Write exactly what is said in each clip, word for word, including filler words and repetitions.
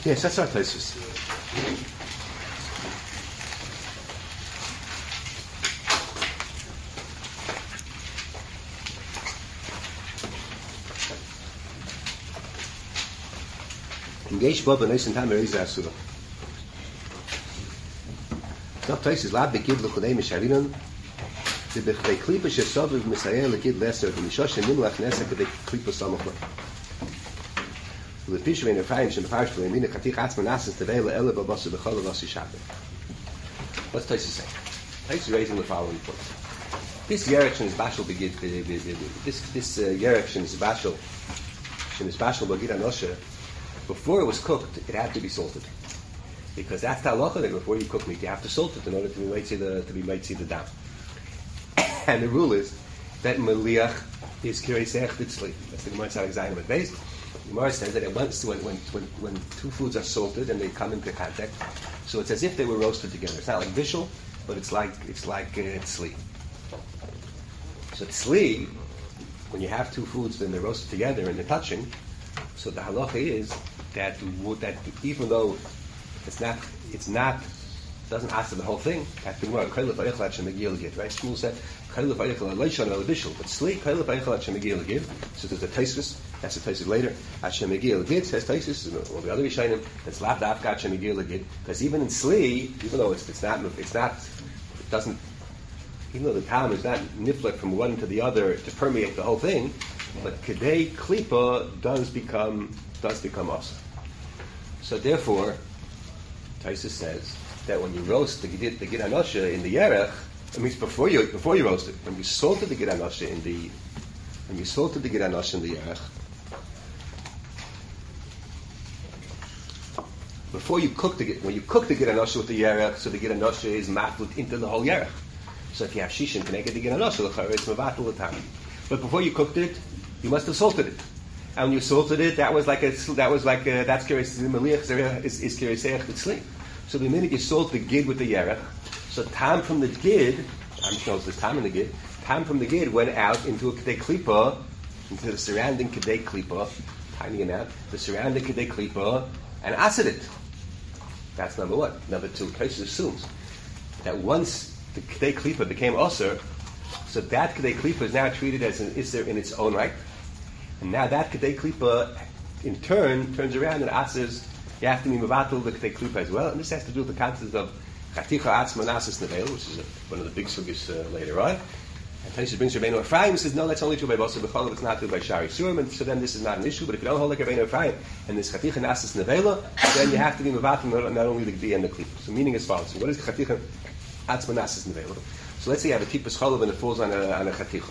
Yes, that's our thesis. Engage Bob and Nice and Tamer is Asura. Not places lab the kid look at them Sharinon. The Bechlei Klipa Shesav Messiah the kid lesser the Mishosh and Nimlach Nesa the Klipa Samachla. The fish in a fine and the first to mean a Katik Atzmanasas the Vela Ella Babasa the Chala Vasi Shabbat. What's Taisa say? Taisa raising the following point. This Yerection is Bashal begin this this uh, Yerection is Bashal in is Bashal Bagid Anosha. Before it was cooked, it had to be salted. Because that's the halacha that before you cook meat, you have to salt it in order to be mitzi the to be mitzi the dam. And the rule is that meliach is kirisech ditzli. That's the Gemara Tzaddik Zayin with base. The Gemara says that it once when, when when when two foods are salted and they come into contact, so it's as if they were roasted together. It's not like bishul, but it's like it's like uh, tzli. So tzli, when you have two foods, then they're roasted together and they're touching. So the halacha is that that even though it's not it's not doesn't answer the whole thing. Right? Shmuel said but sleep so there's a Taisus, that's a Taisus later. Hashem Megil Gid says Taisus, all the other Rishonim, that's Lav Dafka Hashem Megil Gid, because even in Sli, even though it's it's not it's not it doesn't even though the time is not niflet from one to the other to permeate the whole thing, but Kedei Klipa does become does become awesome. So therefore, Taisus says that when you roast the Gid the Gid Anosha in the Yerech, it means before you before you roast it, when you salted the Gid Anosha in the when you salted the Gid Anosha in the Yerech, before you cook the Gid, when you cook the Gid Anosha with the Yerech, so the Gid Anosha is matlut into the whole Yerech. So if you have Shishin connected to Gid Anosha, it's mevatel the time. But before you cooked it, you must have salted it. And when you salted it, that was like a that was like a, that's kiris meliach is is kirisech tzli. So the minute you salt the gid with the yerech, so tam from the gid, tam shows the tam in the gid, tam from the gid went out into a kedei klipa, into the surrounding kedei klipa, tiny amount, the surrounding kedei klipa, and acid it. That's number one. Number two, Taisus assumes that once the kedei klipa became osir, so that kedei klipa is now treated as an isser in its own right. And now that Kedei Klipa, in turn, turns around and asks, you have to be mevatel the Kedei Klipa as well. And this has to do with the concept of Chaticha Atzma Nasis Nevel, which is a, one of the big sugis uh, later on. And Taisus brings Rabbeinu Ephraim and says, no, that's only true by Basar B'cholav, it's not true by Shari Surim, and so then this is not an issue. But if you don't hold like Rabbeinu Ephraim, and this Chaticha Nasis Nevela, then you have to be mevatel not, not only the Gdi and the Klipa. So meaning as follows. So what is Chaticha Atzma Nasis Nevela? So let's say you have a Tipas Cholav and it falls on a, on a Chaticha.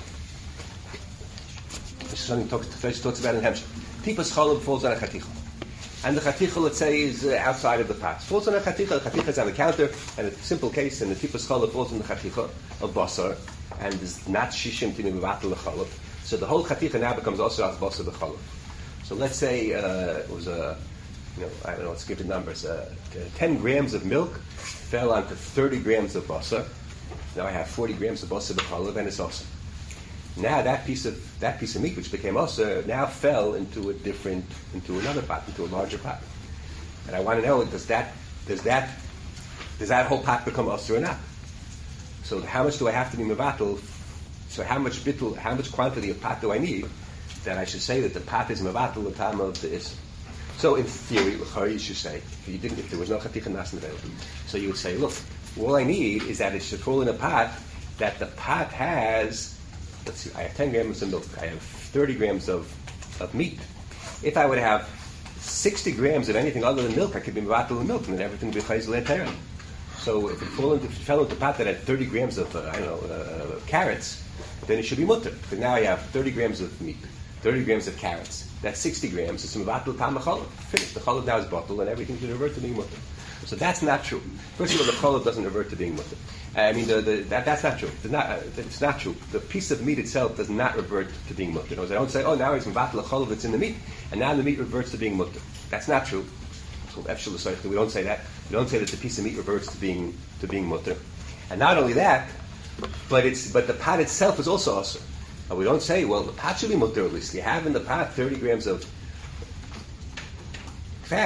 This is something talks, talks about in Hemshech. Tipas Cholov falls on a Chaticha. And the Chaticha, let's say, is uh, outside of the pot. Falls on a Chaticha, the Chaticha is on the counter, and it's a simple case, and the Tipas Cholov falls on the Chaticha of Basar, and is not Shishim to Mivatel Cholov. So the whole Chaticha now becomes also as Basar the Cholov. So let's say uh, it was a, you know, I don't know, let's give it numbers. Uh, ten grams of milk fell onto thirty grams of Basar. Now I have forty grams of Basar the Cholov, and it's awesome. Now that piece of that piece of meat, which became osir, now fell into a different, into another pot, into a larger pot. And I want to know, does that, does that, does that whole pot become osir or not? So how much do I have to be mevatel? So how much bittul, how much quantity of pot do I need that I should say that the pot is mevatel the time of the isr? So in theory, you should say, if you didn't, if there was no chaticha nas available, so you would say, look, all I need is that it should fall in a pot that the pot has. Let's see, I have ten grams of milk. I have thirty grams of, of meat. If I would have sixty grams of anything other than milk, I could be mevatel the milk, and then everything would be chayz le'etera. So if it, fall into, if it fell into a pot that had thirty grams of, uh, I don't know, uh, carrots, then it should be mutter. Because now I have thirty grams of meat, thirty grams of carrots. That's sixty grams. It's mevatel tam cholav. Finished. The cholav now is bottled, and everything should revert to being mutter. So that's not true. First of all, the cholav doesn't revert to being mutter. I mean, the, the, that, that's not true. It's not, uh, it's not true. The piece of meat itself does not revert to being mutter. I don't say, oh, now it's mevatel cholav that's in the meat, and now the meat reverts to being mutter. That's not true. So we don't say that. We don't say that the piece of meat reverts to being to being mutter. And not only that, but it's but the pot itself is also awesome. And we don't say, well, the pot should be mutter at least. You have in the pot thirty grams of fat.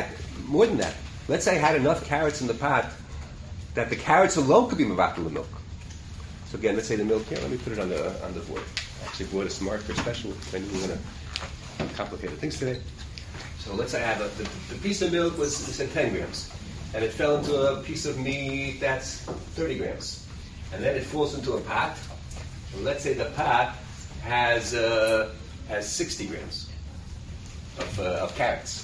more than that. Let's say I had enough carrots in the pot that the carrots alone could be mevatel the milk. So again, let's say the milk here. Let me put it on the on the board. I actually brought a smart for special when we want to complicated things today. So let's say I have a, the, the piece of milk was say ten grams, and it fell into a piece of meat that's thirty grams, and then it falls into a pot. And let's say the pot has uh, has sixty grams of, uh, of carrots.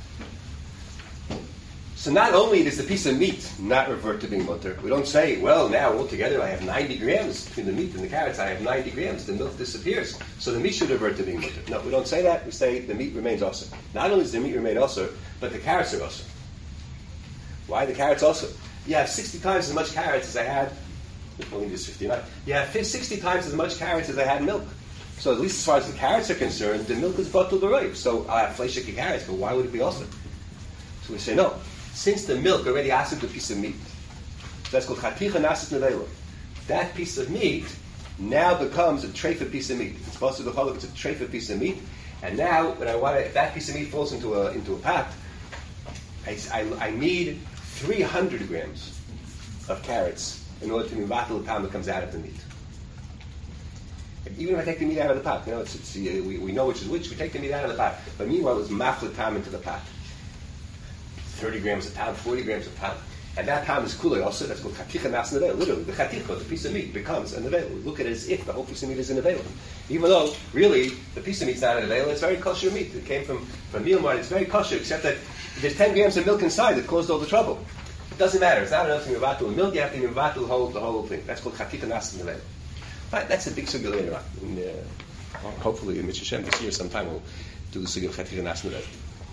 So not only does the piece of meat not revert to being mutter, we don't say, well, now altogether I have ninety grams between the meat and the carrots. I have ninety grams. The milk disappears, so the meat should revert to being mutter. No, we don't say that. We say the meat remains also. Not only does the meat remain also, but the carrots are also. Why the carrots also? You have sixty times as much carrots as I had. Only just fifty-nine. You have sixty times as much carrots as I had milk. So at least as far as the carrots are concerned, the milk is batul b'roiv. So I have fleishik carrots, but why would it be also? So we say no. Since the milk already asked a piece of meat, that's called chaticha nasit nevela. That piece of meat now becomes a treifa piece of meat. It's supposed to be it's a treifa piece of meat, and now when I want to, if that piece of meat falls into a into a pot, I, I, I need three hundred grams of carrots in order to mivatel the time that comes out of the meat. Even if I take the meat out of the pot, you know, it's, it's, uh, we, we know which is which. We take the meat out of the pot, but meanwhile, it's maflet time into the pot. thirty grams a pound, forty grams a pound. And that pound is kulei also, that's called chaticha nas nevel. Literally, the chaticha, the piece of meat, becomes a nevel. We look at it as if the whole piece of meat is a nevel. Even though, really, the piece of meat is not a nevel, it's very kosher meat. It came from, from meal mart, it's very kosher, except that there's ten grams of milk inside that caused all the trouble. It doesn't matter, it's not enough to mivatul the milk, you have to mivatul the whole, the whole thing. That's called chaticha nas nevel. But that's a big sugya later on. And, uh, hopefully, in Mitzvah Shem this year sometime, we'll do the sugya of chaticha nas nevel.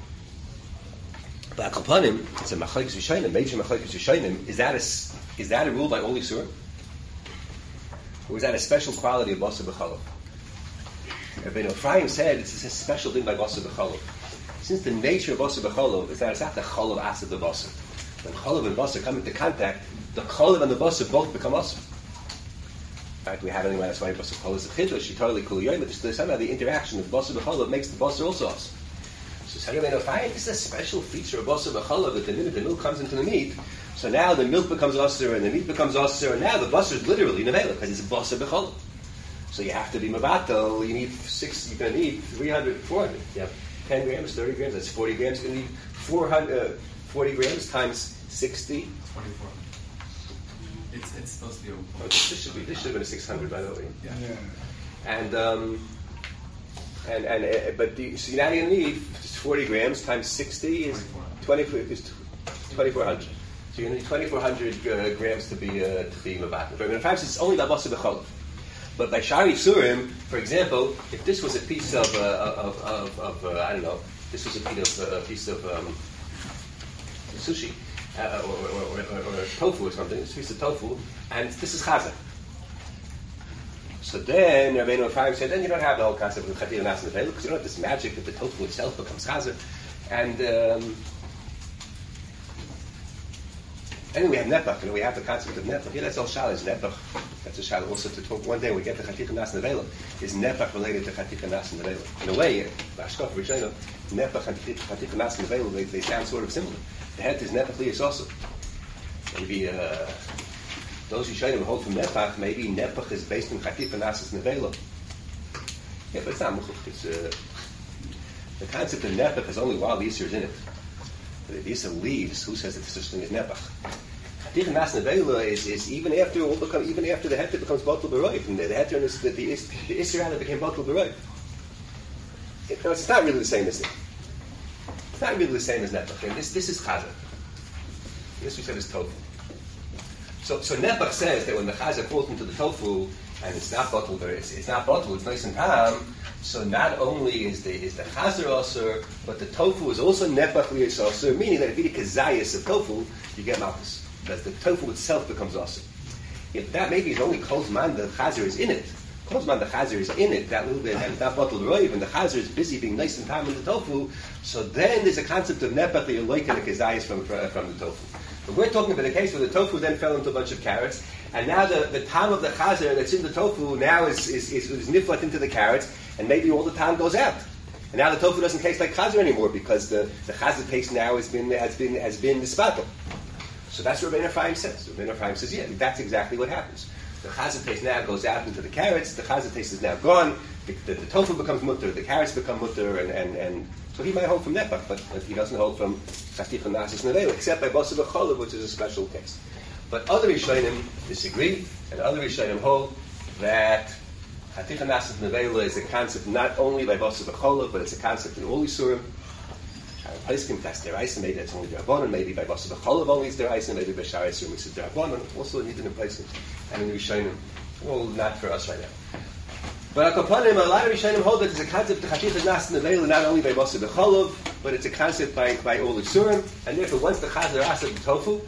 But Akapanim, it's a machlekes rishonim, major machlekes rishonim. Is that a is that a rule by all Yisurim, or is that a special quality of basar b'chalav? Rabbeinu Ephraim said it's a special thing by basar b'chalav. Since the nature of basar b'chalav is that it's not the chalav acid the basar. When chalav and basar come into contact, the chalav and the basar both become asr. In fact, we have anyway. That's why basar b'chalav is a chiddush. She totally kul yoyim. But somehow the interaction of basar b'chalav makes the basar also asr. So this is a special feature of basar b'chalav that the minute the milk comes into the meat, so now the milk becomes asr and the meat becomes asr, and now the basar is literally nevela because it's basar b'chalav. So you have to be mevatel. You need six. You're going to need three hundred, four hundred. You have ten grams, thirty grams. That's forty grams. You're going to need four hundred, uh, forty grams times sixty. Twenty-four. It's it's supposed to be. A oh, this should be. This should have been a six hundred, by the way. Yeah. yeah. And um, and and uh, but the, so now you need forty grams times sixty is twenty-four is twenty-four hundred. So you need twenty-four hundred uh, grams to be uh, to be mevatel. But in fact, it's only by basar b'chalav. But by Shari Surim, for example, if this was a piece of, uh, of, of, of uh, I don't know, this was a piece of, uh, a piece of um, sushi, uh, or, or, or, or, or tofu or something, it's a piece of tofu, and this is chaza. So then Rabbeinu Ephraim said, then you don't have the whole concept of chatir nas nevela, because you don't have this magic that the tofu itself becomes chaza. And um, and then we have nepach, and we have the concept of nepach. Yeah, that's all shal is nepach. That's a shal also to talk. One day we get the chaticha nas nevela. Is nepach related to chaticha nas nevela? In a way, b'ashkaf v'shayna, nepach and chaticha nas nevela, they, they sound sort of similar. The head is nepach liyas also. Maybe uh, those who shayna hold from nepach, maybe nepach is based on chaticha nas nevela. Yeah, but it's not muchach. It's uh, the concept of nepach is only while the yisur is in it. But the yisur leaves. Who says that such thing is nepach? Chaticha nas nevela is, is even after all become even after the heter becomes batul b'roiv, and the, the heter is the the yisur rather became batul b'roiv. It, no, it's not really the same as it. It's not really the same as nepach. And this this is chaza. This we said is tofu. So so nepach says that when the chaza falls into the tofu and it's not batul b'roiv, it's, it's not batul, it's nice and tam. So not only is the is the chazer asur, but the tofu is also nepach liyas asur, meaning that if you eat kazayas of tofu, you get malchus. Because the tofu itself becomes asur. If that maybe is only kolzman, the chazer is in it. Kolzman, the chazer is in it, that little bit, and it's not batul b'roiv, and the chazer is busy being nice and tam in the tofu, so then there's a concept of nepach that you're like the kazayas from, from the tofu. But we're talking about a case where the tofu then fell into a bunch of carrots, and now the, the tam of the chazer that's in the tofu now is is, is, is niflat into the carrots, and maybe all the time goes out. And now the tofu doesn't taste like chazer anymore because the, the chazer taste now has been has been has been dispatel. So that's what Rabbeinu Ephraim says. Rabbeinu Ephraim says, yeah, that's exactly what happens. The chazer taste now goes out into the carrots. The chazer taste is now gone. The, the, the tofu becomes mutter. The carrots become mutter, and, and, and so he might hold from that, but, but he doesn't hold from chaticha nasis nevela, except by basa v'cholav, which is a special case. But other Rishonim disagree, and other Rishonim hold that chaticha nasis nevela is a concept not only by basa v'cholav, but it's a concept in all Yisurim. Paiskim that's deraisa, maybe that's only derabanan, maybe by basa v'cholav only is deraisa, maybe by shara Yisurim it's derabanan. Also needed in Paiskim and in Rishonim. Well, not for us right now. But a lot of Rishonim hold that it's a concept of chaticha nasis nevela not only by basa v'cholav, but it's a concept by by all Yisurim, and therefore once the chazer asad the tofu.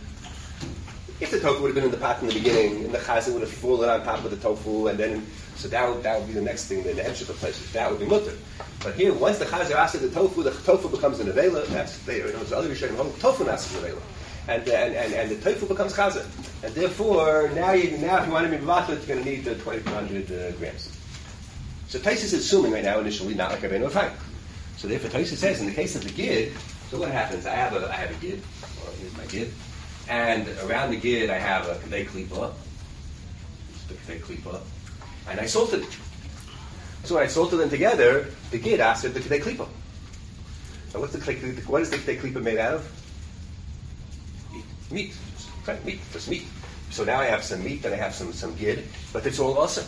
If the tofu would have been in the pot in the beginning, and the chazer would have fallen on top of the tofu, and then so that would that would be the next thing, the hemshech of places. That would be mutter. But here, once the chazer asad the tofu, the tofu becomes an avela. That's there. You know, the other Rishonim hold tofu nasad an avela, and, and and and the tofu becomes chazer, and therefore now you now if you want to be mevatel, you're going to need the twenty-two hundred uh, grams. So Taisus is assuming right now initially not like Rabbeinu Ephraim. So therefore Taisus says in the case of the gid, so what happens? I have a I have a gid, or here's my gid. And around the gid, I have a kadei klipa, the kadei klipa, and I salted it. So when I salted them together, the gid asked the kadei klipa. Now, what's the kadei? What is the kadei klipa made out of? Meat, meat, right? Meat, just meat. So now I have some meat, and I have some some gid, but it's all awesome.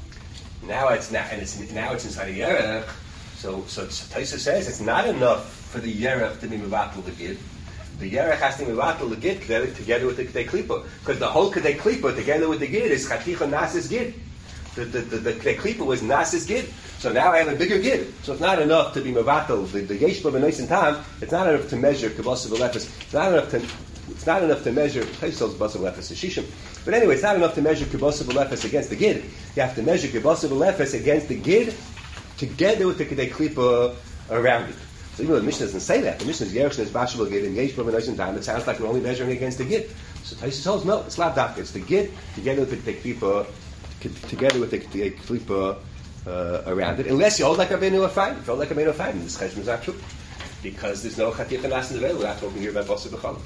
Now it's now, and it's now it's inside a yerech. So so Taisa says it's not enough for the yerech to be mevatel the gid. The yerech has to be mevatel the gid together with the kedei klipa, because the whole kedei klipa together with the gid is chaticha nasis gid. The the the, the kedei klipa was nasis gid. So now I have a bigger gid. So it's not enough to be mevatel the the yeshba b'nois and tam. It's not enough to measure kibasa v'lefes. It's not enough to it's not enough to measure Taisos basa v'lefes shishim. But anyway, it's not enough to measure kibasa v'lefes against the gid. You have to measure kibasa v'lefes against the gid together with the kedei klipa around it. So even though the Mishnah doesn't say that, the Mishnah is Yerech is Bashal Gid and Yesh B'Nois and Tam. It sounds like we're only measuring against the Gid. So Taisus holds no, it's not that. It's the Gid together with the Klipa, together with the Klipa uh, around it. Unless you hold like Rabbeinu Ephraim, if you hold like Rabbeinu Ephraim, this cheshbon is not true because there's no Chaticha Nas in the Veil. We're not talking here about Basa B'Cholim.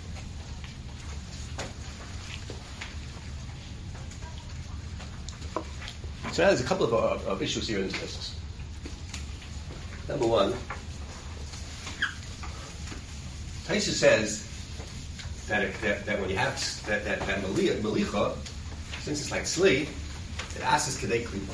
So now there's a couple of, of, of issues here in this business. Number one. Taisa says that, it, that that when you have that that, that malicha, malicha, since it's like sli, it asks kedei klipa.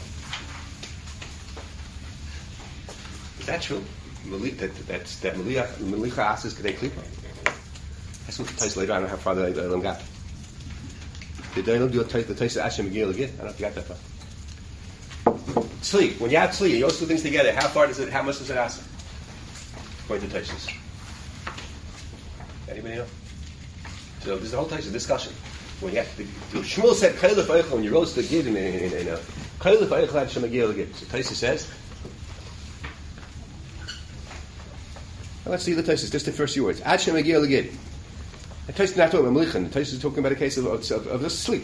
Is that true? Mali, that that that malicha malicha asks kedei klipa. That's what Taisa later. I don't know how far the Eilam got. Did they do a Taisa? The Taisa Hashem Megillah again? I don't know if you got that far. Sli. When you have sli, you also things together. How far does it? How much does it ask? According to Taisas. Anybody know? So there's a whole type of discussion. When you have to, Shmuel said, "Kailif eichel," when you roast the gid in in in a Kailif eichel ad shemagil gid. So Taisa says. Well, let's see the Taisa. Just the first few words. Ad shemagil gid. The Taisa is not talking about melichin. The Taisa is talking about a case of of, of, of just sleep.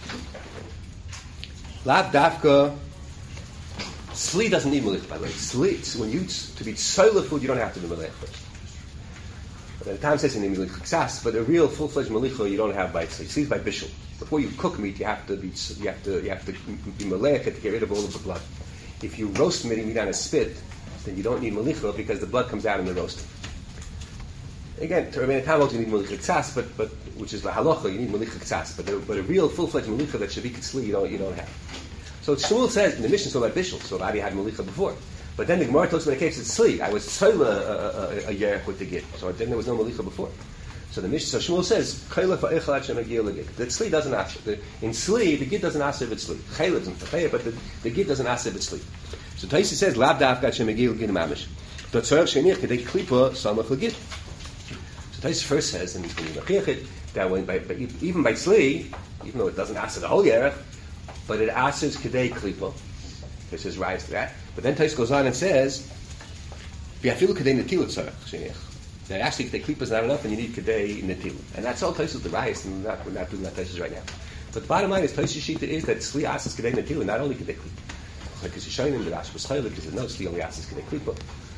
Lav dafka. Sleep doesn't need melich, by the way. Sleep. When you to be solar food, you don't have to be melich first. The time says in the milich, but a real full-fledged malicha you don't have by sleep. Sleep by bishul. Before you cook meat, you have to be you have to you have to be maleika to get rid of all of the blood. If you roast meat, meat on a spit, then you don't need malicha because the blood comes out in the roasting. Again, to remain a time you need malicha but but which is the halacha, you need malicha ksas. But a, but a real full-fledged malicha that should be kitzli, you don't you don't have. So Shmuel says in the Mishnah, so like bishul, so already had malicha before. But then the Gemara talks about a case of sleep. I was tzola a, a, a yerech with the gid, so then there was no malicha before. So the Mishnah, so Shmuel says, "Chaylev ha'echal ad shemagil legid." The tzli doesn't ask. In tzli, the gid doesn't ask if it's sleep. Chaylev isn't for but the, the gid doesn't ask if it's sleep. So Taisa says, "Lab dafka ad shemagil gid mamish." The tzorach sheniach kedei klipa samach legid. So Taisa first says in the Mechiyachit that when by, by, even by tzli, even though it doesn't ask the whole yerech, but it asks kedei klipa. This is rise to that. But then Tais goes on and says, "V'afilu kedei netilut tzarech sheniach." That actually, if the klipa is not enough, then you need kedei netilut, and that's all Tais with the rise. And we're not, we're not doing that Tais right now. But the bottom line is Tais shita is that Sli asks kedei netilut, not only kedei klipa. Like as Yishayim the Rashi was chaylik, because no Sli only asks kedei klipa.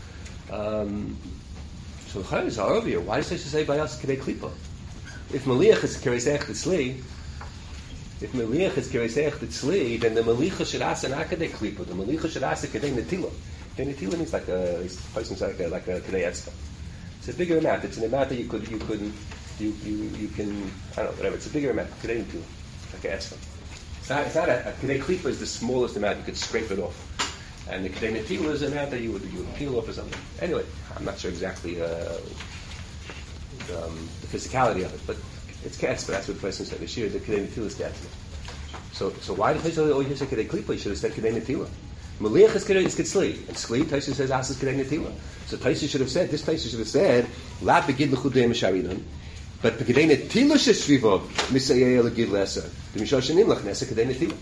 Um, so the Chayim is over. Why does it say by us Kedei Klipa? If Maliach is Kereseach Tzli, if Maliach is Kereseach Tzli, then the Malicha should ask an Akadei Klipa. The Malicha should ask a Kedei Netila. Kedei Netila means like a, it's like a, like a Kedei Etzka. It's a bigger amount. It's an amount that you could, you could, you, you, you can, I don't know, whatever. It's a bigger amount. Kedei Netila. Like a Etzka. It's not, it's not a, a Kedei Klipa is the smallest amount. You could scrape it off. And the Kedei Netila is an amount that you would, you would peel off or something. Anyway, I'm not sure exactly, uh, the, um, the physicality of it, but it's Ketzba. That's what the person said. The Shir, the Kedei Netila is Ketzba. So, so why did Taisa always say Kedei Klipa? He should have said Kedei Netila. Maliach is Kedei is Ketzli, and Tzli Taisa says Asas Kedei Netila. So Taisa should have said, this Taisa should have said, La begid l'chudei m'sharidon, but the Kedei Netila sheshvivov misayeh l'gid l'eser. The Mishal shenim lach nesa Kedei Netila.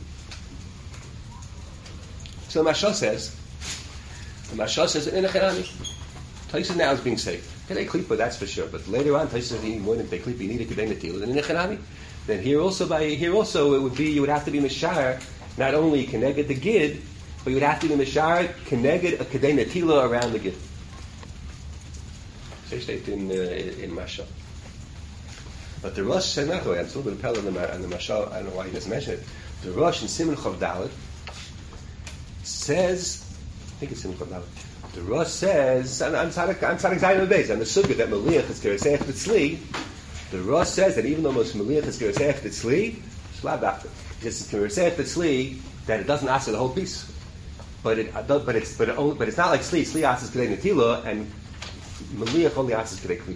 So the Mashal says, the Mashal says in a Cherani, Taisa now is being saved. Kedei Klipa, that's for sure. But later on, Taisa says you need more than Kedei Klipa. You need a Kedei Netila. And in a Cherani, then here also by here also it would be you would have to be Mishar not only Keneged the Gid, but you would have to be Mishar Keneged a Kedei Netila around the Gid. So state in uh, in Mashal. But the Rosh said not the way. I'm still going to tell on the, on the Mashal. I don't know why he doesn't mention it. The Rosh in Siman Chav Dalet says, I think it's Siman Chav Dalet. The Rosh says, I'm Tzadik Zayin Beis, and the Sugya that Maliach is Kereseach Tzli. The Rosh says that even though most Maliach is Kereseach Tzli, it's not after. It's Kereseach Tzli that it doesn't ask for the whole piece, but it but it's but it only, but it's not like Tzli. Tzli asks Kedei Netila, and Maliach only asks Kedei Klipa.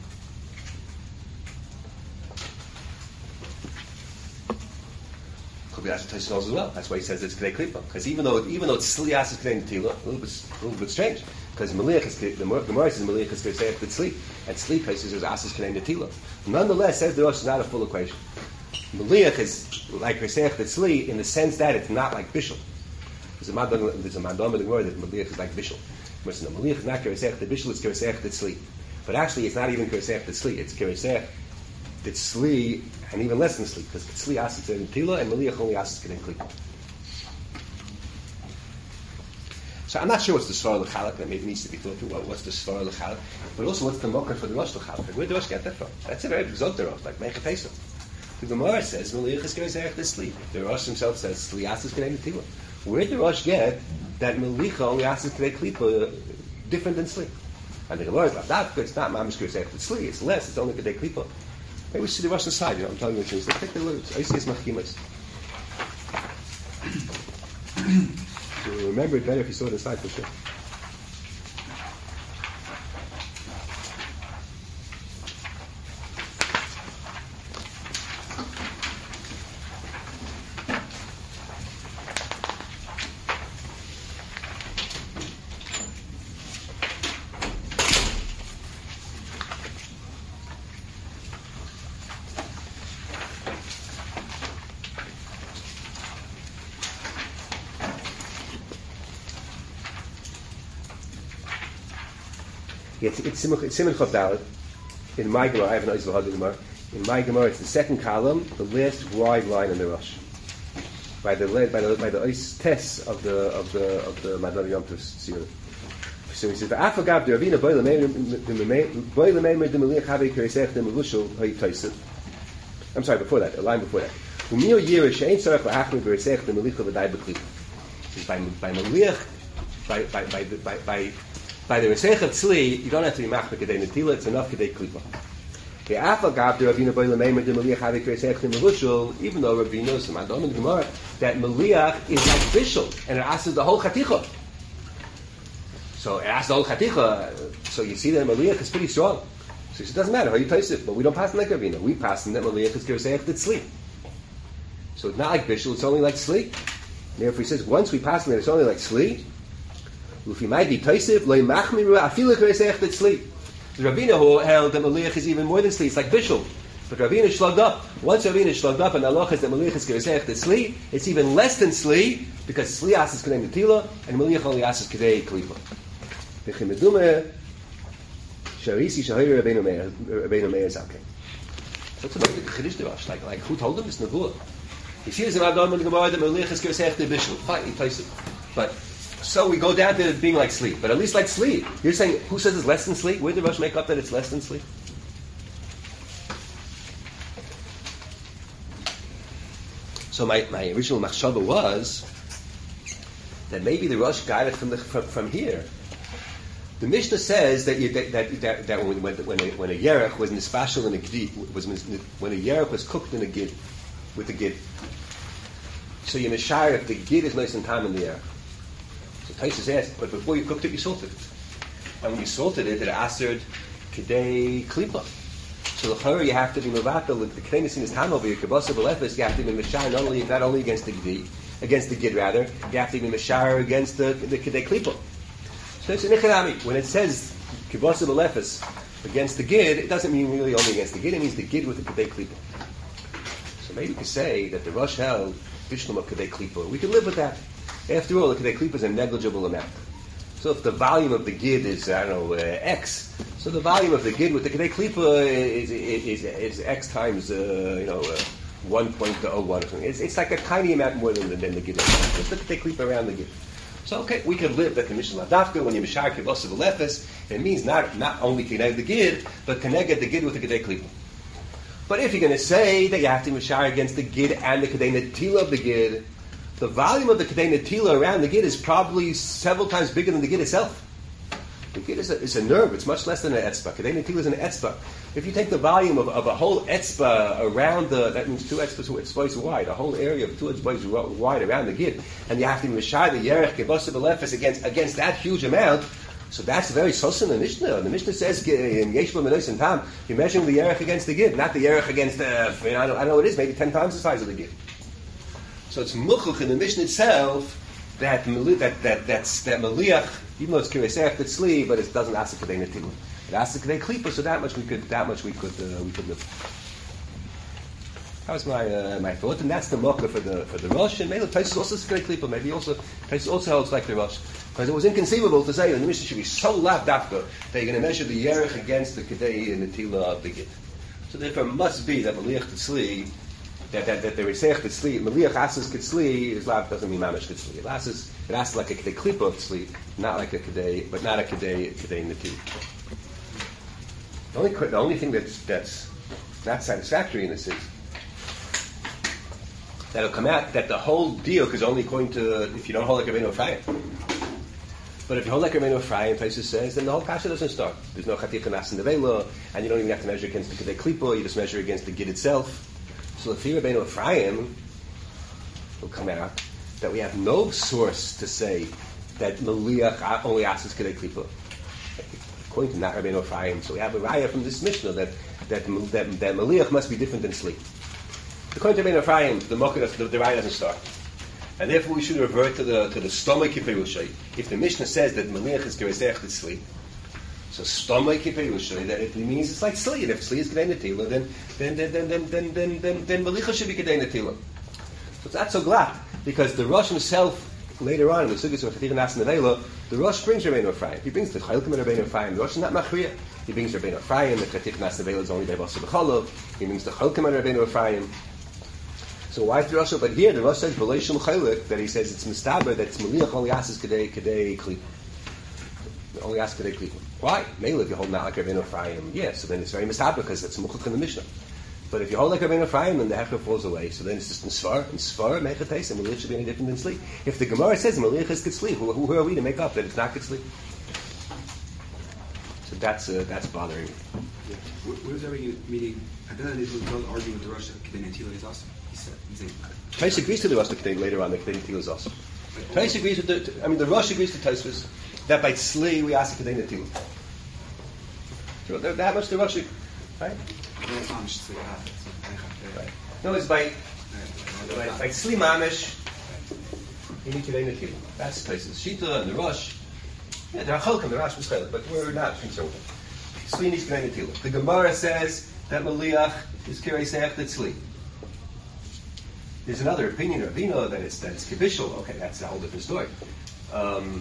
That's what Taisa knows as well. That's why he says it's Kedei Klipa. Because even though even though it's Tzli asks Kedei Netila, a little bit a little bit strange. Because Maliach is the Gemara says Maliach is Kereseach Tzli, and Tzli Taisa says asks Kedei Netila. Nonetheless, says the Rosh is not a full equation. Maliach is like Kereseach Tzli in the sense that it's not like Bishul. There's a mandam there's a mandam in the Gemara that Maliach is like Bishul. Listen, Maliach is not Kereseach the Bishul, it's Kereseach Tzli. But actually, it's not even Kereseach Tzli. It's Kereseach Tzli, and even less than Tzli, because Tzli asks Kedei Netila, and Maliach only asks Kedei Klipa. So I'm not sure what's the Svar L'Chalak, that maybe needs to be thought through. What's the Svar L'Chalak? But also, what's the Mokar for the Rosh L'Chalak? Where did the Rosh get that from? That's a very exalted Rosh, like Meicha Pesach. The Gemara says, Maliach is Kereseach Tzli. The Rosh himself says, Tzli asks Kedei Netila. Where did the Rosh get that Malicha only asks Kedei Klipa different than Tzli? And the Gemara is like, that, it's not Mamish Kereseach Tzli, it's less, it's only Kedei Klipa. Maybe we see the Russian side, you know, I'm telling you the truth. Let's take the words. I see it's Machimas. So remember it better if you saw the side for sure. It's it's Siman Chav Dalet. In my Gemara, I have an Oizvah Gemara. In my Gemara, it's the second column, the last wide line in the Rosh. By the by the by the Ois Tes of the of the of the Madonna Yom Tov Tziyun. So he says, "V'afagav de'Ravina boy l'meimer boy l'meimer de'Maliach havei Kereseach de'Melushul ha'yitaisit." I'm sorry, before that, a line before that. U'mio yirish she'ein tzarech l'hachmir Kereseach de'Melicha v'dai b'Klipa. By by Maliach, by by by by by By the Reseich of Tzli, you don't have to be machmir Kedei Netila, it's enough Kedei Klipa. The Afagav, the Ravina Boy Lameimer, the Maliach Havei Kereseach the Melushul, even though Ravina knows some Adom in the Gemara, that Maliach is like Bishul, and it asks the whole Chaticha. So it asks the whole Chaticha, so you see that Maliach is pretty strong. So he says, it doesn't matter how you place it, but we don't pass in like Ravina. We pass in that Maliach is Kereseach the Tzli. So it's not like Bishul, it's only like Tzli. Therefore he says, once we pass in that it's only like Tzli, if he might be Taisif, loy machmiru afilu Kereseach the Tzli. The Ravina who held that Maliach is even more than Tzli, it's like Bishul. But Ravina shlugged up. Once Ravina shlugged up and Allah is that Maliach is Kereseach the Tzli, it's even less than Tzli, because Tzli asks Kedei Netila, and Maliach only asks Kedei Klipa. V'chimedume sharisi shahir Rabbeinu Meir Zalkei. So it's about the Chiddush Derash, like, like who told him this Nebuah? He sees in Adam in the Gemara that Maliach is Kereseach the Bishul. Fine, he Taisif. But So we go down to being like sleep, but at least like sleep. You're saying, who says it's less than sleep? Where did Rosh make up that it's less than sleep? So my, my original machshava was that maybe the Rosh got it from the from, from here. The Mishnah says that you, that, that, that, that when when when a, when a yerech was nispashel in a gid, was when a yerech was cooked in a gid with a gid. So you mishar if the gid is nice and time in the yerech. So Taisus asked, but before you cooked it, you salted it, and when you salted it, it asered kidei klipa. So the you have to be mevatel the k'nei is tam over your kibbutz b'lefes. You have to be mishar not only not only against the gid, against the gid rather. You have to be mishar against the the kidei klipa. So it's an ichanami. When it says kibbutz b'lefes against the gid, it doesn't mean really only against the gid. It means the gid with the kidei klipa. So maybe you could say that the Rosh held bishlum of kidei klipa. We could live with that. After all, the kidei klipa is a negligible amount. So if the volume of the gid is, I don't know, uh, X, so the volume of the gid with the kidei klipa is, is, is, is X times, uh, you know, uh, one point zero one or something. It's, it's like a tiny amount more than, than the gid. Just the kidei klipa around the gid. So okay, we could live that the Mishnah Ladafka, when you mishar kibbutz b'lefes, it means not not only kineg the gid, but kineg the gid with the kidei klipa. But if you're going to say that you have to mishar against the gid and the kidei netila of the gid, the volume of the kidei netila around the gid is probably several times bigger than the gid itself. The gid is a, is a nerve. It's much less than an etzba. Kidei netila is an etzba. If you take the volume of, of a whole etzba around the, that means two etzbas wide, a whole area of two etzbas wide around the gid, and you have to mishar the yerech kibbutz b'lefes against against that huge amount. So that's very sosa in the Mishnah. The Mishnah says in Yesh B'Menois and Tam, you're measuring the yerech against the gid, not the yerech against the. You know, I, don't, I don't know what it is, maybe ten times the size of the gid. So it's muchuch in the Mishnah itself that that that that's that maliach, even though it's kiresech that's sleeve, but it doesn't ask the kidei netila. It asks the kidei klipa, so that much we could that much we could uh, we could live. That was my uh, my thought, and that's the mucker for the for the Rosh. And maybe Taisus also says kidei klipa. Maybe also Taisus also holds like the Rosh, because it was inconceivable to say that the Mishnah should be so lav dafka that you're going to measure the yerech against the kidei and the netila of the gid. So therefore, it must be that maliach tzli. That, that, that the Reseach Tzli, Meliach Asas Tzli, is lav doesn't mean Mamash Tzli. It asks, it asks like a Kedei Klipa of Tzli, not like a Kedei, but not a Kedei, Kedei Neti. The only, the only thing that's, that's not satisfactory in this is that it'll come out that the whole deal is only going to, if you don't hold like Rabbeinu Ephraim. But if you hold like Rabbeinu Ephraim, Taisus says, then the whole kasha doesn't start. There's no Chatich Nas in the Vela, and you don't even have to measure against the Kedei Klipa, you just measure against the Gid itself. So the Fi Rabbeinu Ephraim will come out that we have no source to say that Meliach only asks Kedei Klipa. According to not Rabbeinu Ephraim, so we have a raya from this Mishnah that that that, that Meliach must be different than sleep. According to Rabbeinu Ephraim, the Mokkah, the, the raya doesn't start, and therefore we should revert to the to the stomach Kiperushay. If the Mishnah says that Meliach is Keresech to sleep. So stomach kiperusha that it means it's like sli. And if sli is kedei netila, then then then then then then then then, then malicha should be kedei netila. So it's not so glad because the Rosh himself later on in the Sugis of Chatich Nas Nevela, the Rosh brings Rabbeinu Ephraim. He brings the Chayilkim and Rabbeinu Ephraim. The Rosh is not machriya. He brings Rabbeinu Ephraim. The Chatich Nas Nevela is only by Basa B'Cholov. He brings the Chayilkim and Rabbeinu Ephraim. So why is the Rosh? But here the Rosh says B'Lei Shum Chaylik that he says it's mistaber that it's maliach only asks kedei kedei klipa. Only asks kedei klipa. Why? Maybe if you hold not like Rabbeinu Ephraim, yes, so then it's very mistabah because it's muchach in the Mishnah. But if you hold like Rabbeinu Ephraim, then the hefker falls away. So then it's just in Svar, and Svar, Mechates, and Maliach should be any different than sleep. If the Gemara says Maliach is Kitzli, who, who are we to make up that it's not Kitzli? So that's uh, that's bothering me. Yeah. What, what is that meaning? I don't know if we'll argue with the Rosh that Kedei Netila is awesome. He said, he's saying, Tais agrees to the Rosh that later on, the Kedei Netila is awesome. Tais agrees with the, I mean, the Rosh agrees to Taisvus that by Tzli we ask Kedei Netila. So that much the Rosh, right? Right. No, it's by by, by Tzli Mamish. You need Kedei Netila. That's places. Shita and the Rosh. Yeah, there are Chalkim, the Rosh was Chalkim, but we're not concerned with them. Tzli needs Kedei Netila. The Gemara says that Maliach is Keresech Tzli. There's another opinion of Vino that it's that it's Kibishal. Okay, that's a whole different story. Um,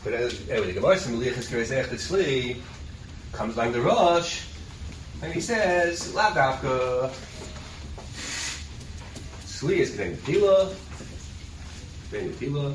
But anyway, the Gemara says Meliach is Kereseach Tzli comes along the Rosh, and he says Lav Dafka Tzli is Kedei Netila, Kedei Netila,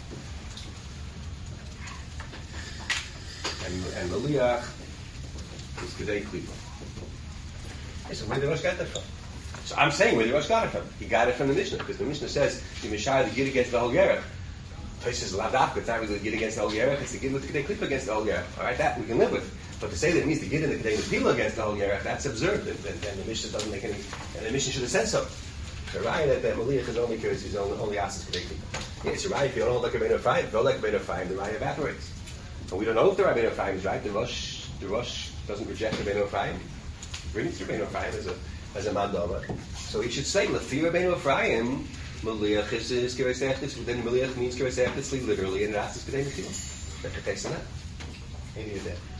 and and Meliach is Kedei Klipa. So where did the Rosh get that from? So I'm saying where the Rosh got it from. He got it from the Mishnah, because the Mishnah says the Mishai the Gid against the whole Yerech. Tosh says Lav Dafka, it's not really the Gid against the whole Yerech, it's the Gid with the Kedei Klipa against the whole Yerech. All right, that we can live with. But to say that it means the Gid and the Kedei Netila against the whole Yerech, that's absurd. And, and, and the Mishnah doesn't make any. And the Mishnah should have said so. So right that, that Meliach is only because he's only only asks Kedei Klipa. Yeah, it's right. If you don't like a Rabbeinu Ephraim, if you don't like a Rabbeinu Ephraim, the Raya evaporates. And we don't know if the Rabbeinu Ephraim is right. The Rosh, the Rosh doesn't reject Rabbeinu Ephraim. He brings Rabbeinu Ephraim as a as a mandama. So he should say, Lefi Rabbeinu Ephraim, Meliach is is Kereseach, then Meliach means Kereseach Tzli literally, and that's Kedei Netila. That's the case on that. Maybe you're there.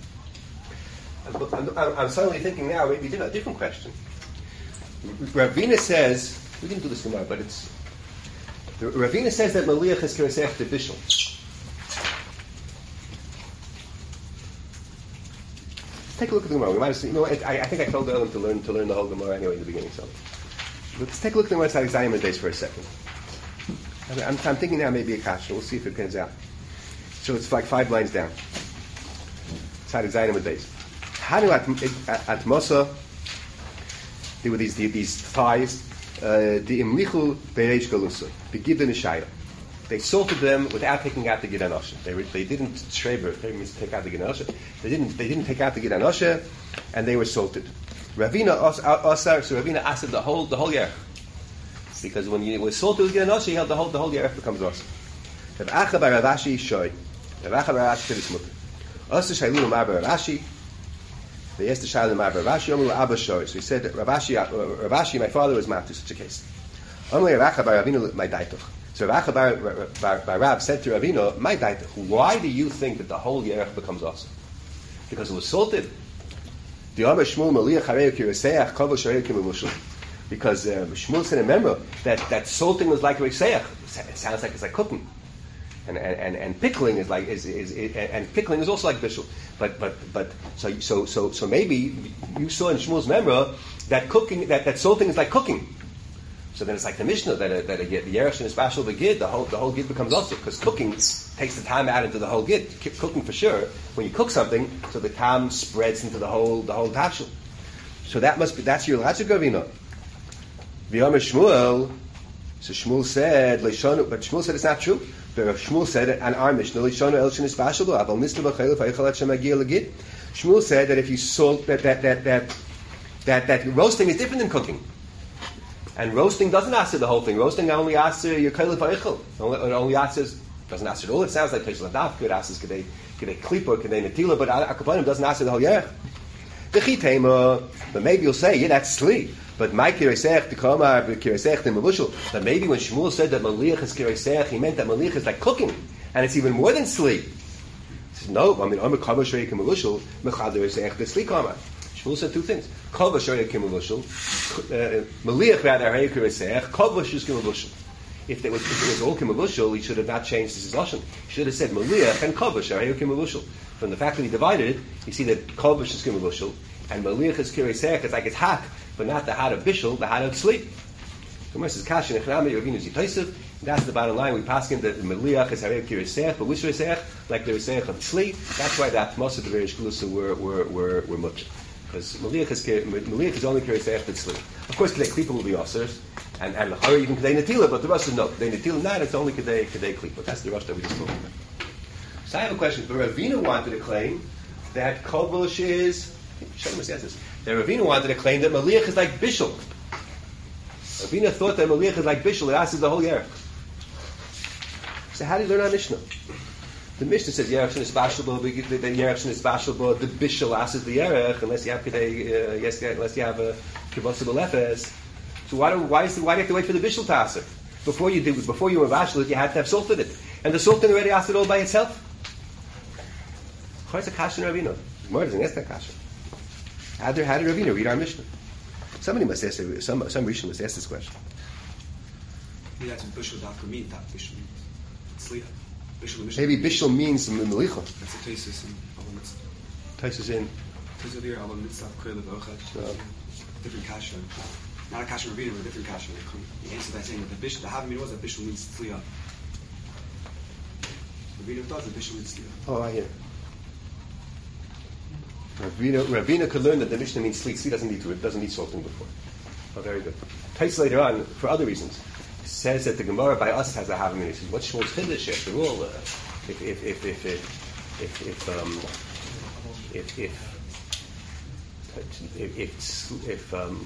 I'm, I'm, I'm suddenly thinking now, maybe a different question. Ravina says, we didn't do this tomorrow, but it's, Ravina says that Meliach is Kereseach the Bishul. Take a look at the Gemara. We might have, you know, I, I think I told them to learn to learn the whole Gemara anyway in the beginning. So let's take a look at the Gemara Tzaddik Zayin days for a second. I'm, I'm thinking now maybe a kasha. We'll see if it comes out. So it's like five lines down. Tzaddik Zayin days. Hanu at at Mosa. There were these these thighs. The imlichu bereish galusa. The gidon ishaya. They salted them without taking out the Gidan Osha. They, they didn't shreber, they means take out the Gidan Osha. They didn't they didn't take out the Gidan Osha, and they were salted. Ravina Osar, so Ravina asked the whole the whole Yerech. Because when you were salted with Gidan Osha, you held the whole the whole Yerech becomes Osar. Rav Acha bar Ravashi shoy. Rav Acha bar Ravashi said it's mutter. Osar shaylu mar bar Ravashi. They asked the shaylu mar bar Ravashi. Omu Abba shoy. So he said, Ravashi, Ravashi, my father was matter such a case. Omu Rav Acha bar Ravina my daitoch. So Rav Acha bar, bar Rav said to Ravina, my daitoch, why do you think that the whole Yerech becomes Osar? Because it was salted. The Amar Shmuel Meliach Harei Kireseach Kavah Sharei Kimemushel. Because uh, Shmuel said, remember that, that salting was like Reseach. It sounds like it's like cooking, and and, and, and pickling is like is, is, is and pickling is also like bishul. But but but so so so so maybe you saw in Shmuel's memory that cooking that, that salting is like cooking. So then it's like the Mishnah that a, that a, the Yerush is special the gid, the whole the whole gid becomes also, because cooking takes the time out into the whole gid. C- cooking for sure. When you cook something, so the time spreads into the whole the whole tashel. So that must be that's your logic, Ravina. V'yomer Shmuel, so Shmuel said Leishonu, but Shmuel said it's not true. But Shmuel said it on our Mishnah Leishonu El Shenis Bashal Lo Aval Mishnah V'Chayil V'Yichalat Shemagil Legid. Shmuel said that if you salt that that that that that, that roasting is different than cooking. And roasting doesn't answer the whole thing. Roasting only answers your kailif ha'echel. Only, only answers, doesn't answer it all. It sounds like Teshel Adaf. It answers Kedei Klipa, Kedei Netila, but Akapanim doesn't answer the whole Yerech. The Chitema, but maybe you'll say, yeah, that's Sli. But my Kireseach, the Kamar, Kireseach, the Mavushal. But maybe when Shmuel said that Meliach is Kireseach, he meant that Meliach is like cooking. And it's even more than Sli. He says, no, I mean, I'm a Kamar Shrei Kimavushal, Mechad Kireseach, the Sli Kamar. Shmuel said two things. Kavash Harei Kimavushal, Meliach rather Harei Kireseach, Kavash is Kimavushal. If it was if it was all Kimavushal, he should have not changed his Lashon. He should have said Meliach and Kavash Harei Kimavushal. From the fact that he divided it, you see that Kavash is Kimavushal and Meliach is Kireseach. It's like it's hot, but not the hot of Bishul, the hot of sleep. Gemara says Kashi Nechnami Ravinu Zitaysev. That's the bottom line. We pass in that Meliach is Harei Kireseach, but which Kireseach? Like the Kireseach of sleep. That's why that most of the various Glusa were were were were mutter. Because Meliach is, Meliach is only Kireseach that sleep. Of course, Kedei Klipa will be Osers, and and L'chara even Kedei Netila, but the rest is no. Kedei Netila not, it's only Kedei Kedei Klipa. That's the rush that we just talked about. So I have a question. But Ravina wanted to claim that Kobush is, Shalom says this, that Ravina wanted to claim that Meliach is like Bishul. Ravina thought that Meliach is like Bishul, it answers the whole Yerech. So how do you learn our Mishnah? The Mishnah says Yerech Shin is Bashalbo, the Yerech Shin is Bashalbo, the Bishul asks the Yerech, unless you have Kedei, uh, yes, unless you have a Kibbutz B'Lefes. So why do why is the, why do you have to wait for the Bishul to ask it? Before you did, before you were Bashal, you had to have salted it, and the salting already asked it all by itself. Where's the Kasha and Ravina? Gemara doesn't ask that Kasha. How did how did Ravina read our Mishnah? Somebody must ask. Some some Rishon must ask this question. Yeah, that's what Bishul Dafka means. That Bishul Tzliya. Bishul Mishnah. Maybe bishul means melicha. That's a Taisus in Abba Mitzvah. Taisus in. Taisus here, Abba Mitzvah, Koyle V'Ochad. Different kasha. Not a kasha Ravina, but a different kasha. The answer that saying that the bishul, the Havamina was that bishul means tzliya. Ravina thought that bishul means tzliya. Oh, I hear. Ravina, Ravina could learn that the Mishnah means sleep. Sleep doesn't need to, it doesn't need salting before. Oh, very good. Tais later on, for other reasons, says that the Gemara by us has a Havamina. He says, what's Shmuel's Chiddush after all? Uh, if, if, if, if, if, if, if, um, if, if, if, if, if, um,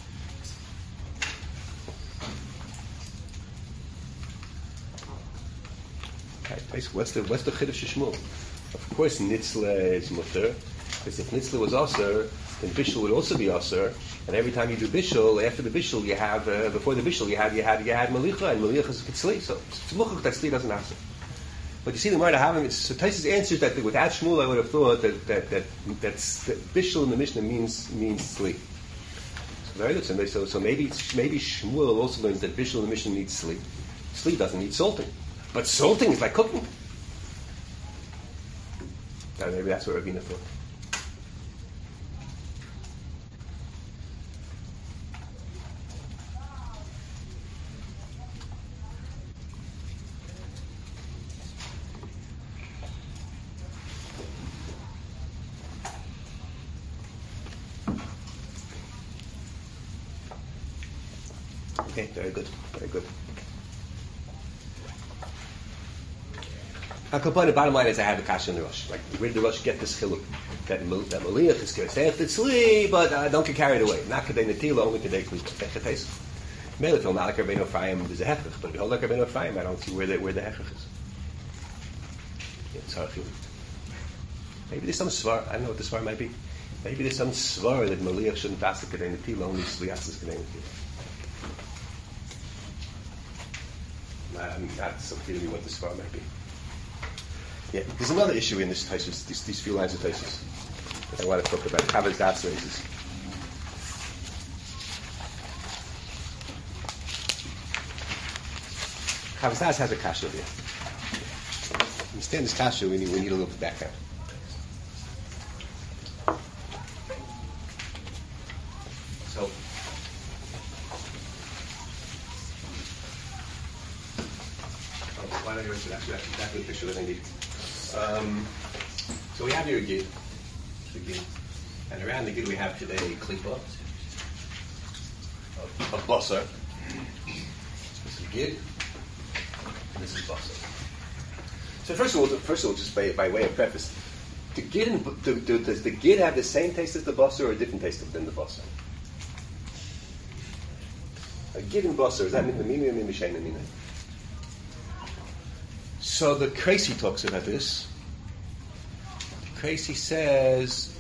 okay, what's the, what's the Chiddush of Shmuel? Of course, Nitzle is mutter, because if Nitzle was Aser, then Bishul would also be Aser, and every time you do Bishul, after the Bishul, you have, uh, before the Bishul, you had, you had, you had Malicha, and Malicha is Kitzli, so it's Muchach that Tzli doesn't have to. But you see, the Gemara having so Taisus answers that without Shmuel, I would have thought that that that that's, that Bishul in the Mishnah means means Tzli. So very good. So, so, so maybe maybe Shmuel also learns that Bishul in the Mishnah needs Tzli. Tzli doesn't need salting, but salting is like cooking. Now, maybe that's what Ravina thought. Okay, very good, very good. Now, the bottom line is I have a kasha in the Rosh. Like, where did the Rosh get this chiluk? That, that Maliach is going to say it's tzli, but uh, don't get carried away. Not kadei netila, only kadei klipa. Maybe if you'll not like Rabbeinu Ephraim, there's a hechach, but if you'll like Rabbeinu Ephraim, I don't see where the, where the hechach is. Yeah, it's hard feeling. Maybe there's some svar, I don't know what the svar might be. Maybe there's some svar that Maliach shouldn't pass the kadei netila, only tzlias is kadei netila. I mean, that's so clearly what this far might be. Yeah, there's another issue in this Taisus, these, these few lines of Taisus that I want to talk about. Chavaz Das raises. Chavaz Das has a kasha here. To understand this kasha, we need, we need a little bit of background. So, why don't you answer that? That's exactly the picture that I need. Um, so we have here a gid, the gid, and around the gid we have today a klipa, a, a basar. This is gid, and this is basar. So first of all, first of all, just by, by way of preface, the gid and, do, do, does the gid have the same taste as the basar or a different taste than the basar? A gid and basar, is that min b'minu or min b'shein b'minu? So the Kreisi talks about this. The Kreisi says,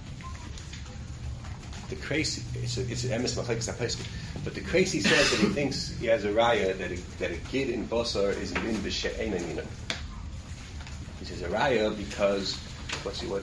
the Kreisi, it's a, it's an emes machlekes haposkim, but the Kreisi says that he thinks he has a raya that a, that a gid in basar is min b'she'ein amina. He says a raya because what's he what?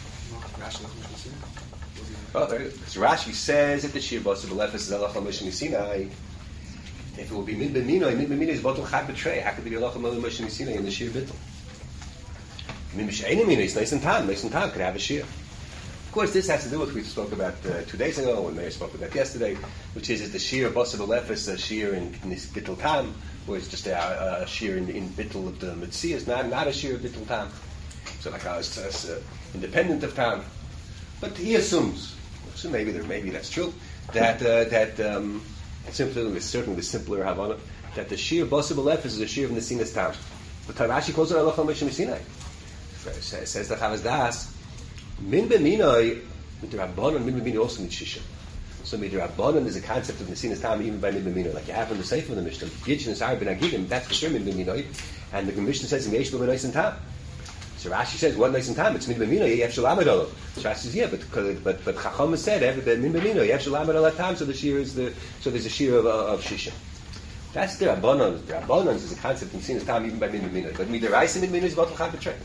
Oh, there it is. Because Rashi says that the shir basar b'lefes is alach l'moshe misinai. If it will be min b'minoi, min b'minoi is bottle chad betray. How could it be alach l'moshe misinai in the shir bittul? Min b'she'ein amina is nice and tam. Nice and tam could have a shir. Of course, this has to do with what we spoke about uh, two days ago, and Meir spoke about yesterday, which is, is the shir basar b'lefes a shir in, in this bittul tam, or it's just a, a shir in, in bittul of the mitzias, not not a shir of bittul tam. So like uh, it's, it's uh, independent of tam. But he assumes, so maybe there, maybe that's true, that uh, that um, simply, certainly the simpler Havana, that the shir basar b'lefes is a shir of nesinas tam. But Rashi calls it alach l'moshe misinai. Says the Chavaz Das. Min b'minoi, midrabbanon, min b'minoi also mitzshisha. So midrabbanon is a concept of nesinas tam even by min b'minoi. Like you have in the Sefer of the Mishnah, Gidsh and Sar ben Agidim, that's for sure min b'minoi. And the Mishnah says, Yesh lo b'nois and tam. So Rashi says, what nice and tam? It's min b'minoi, yev shalam adolo. So Rashi says, yeah, but but but Chacham has said, min b'minoi, yev shalam adolo tam. So the shir is the so there's a shir of of shisha. That's the rabbanon. The rabbanon is a concept of nesinas tam even by min b'minoi. But midiraisa min b'minoi is bottle chad b'trei.